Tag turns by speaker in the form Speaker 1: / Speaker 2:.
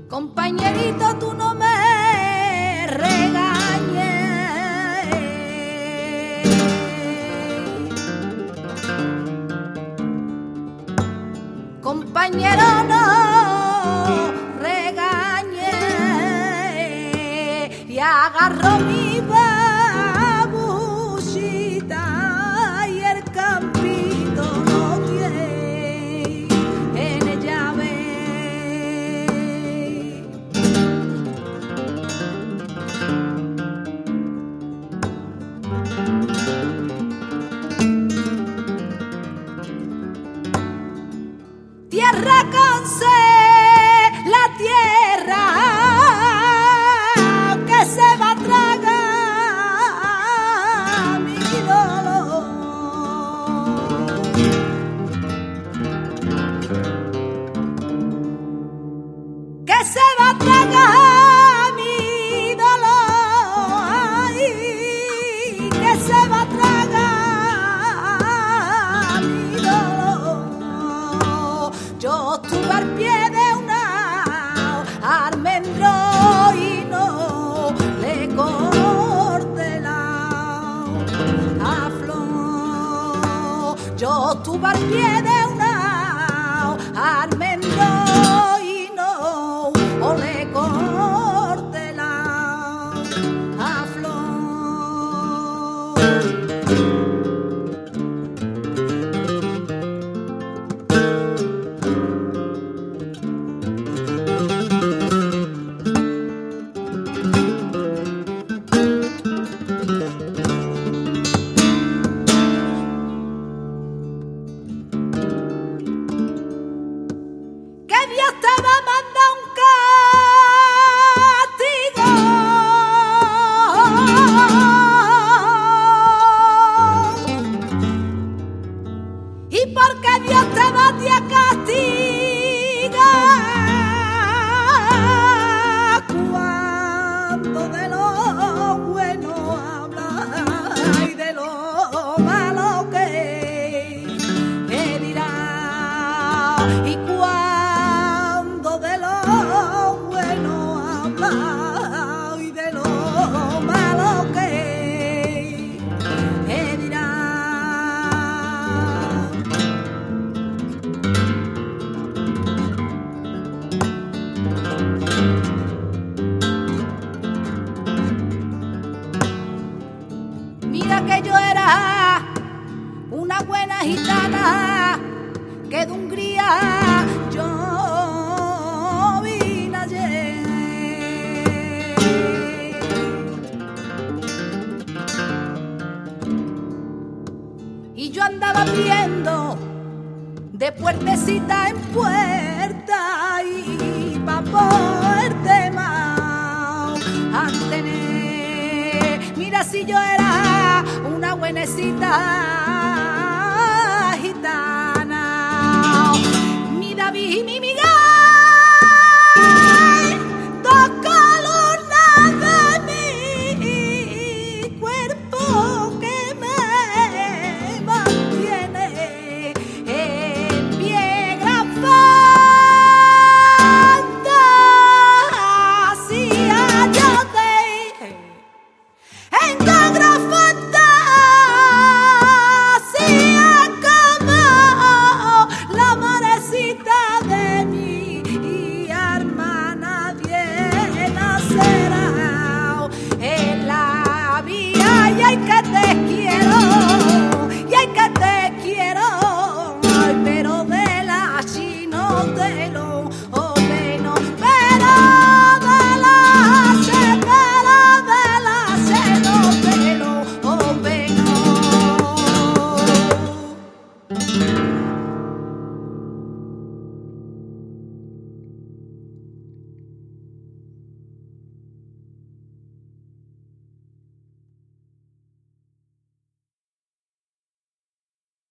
Speaker 1: Compañerito, tú no me regañes. Compañero, no regañes. Y agarró mi babuchita y el campito no tiene llave. Tierra con C, la tierra que se va a tragar mi dolor. Que se va a tragar mi dolor. Ay, que se va a tragar mi dolor. Yo estuve al pie de una almendro y no le corté la flor. Yo estuve al pie de una almendro y no le corté la flor. Dios te va a mandar un castigo. Y porque Dios te va a castigar cuando de lo bueno habla y de lo malo que dirá. Y cuando de lo bueno habla y de lo malo que dirá. Mira que yo era una buena gitana que de Hungría yo vine ayer. Y yo andaba viendo de puertecita en puerta y pa' poderte más a tener. Mira si yo era una buenecita gitana. Mi David y mi miga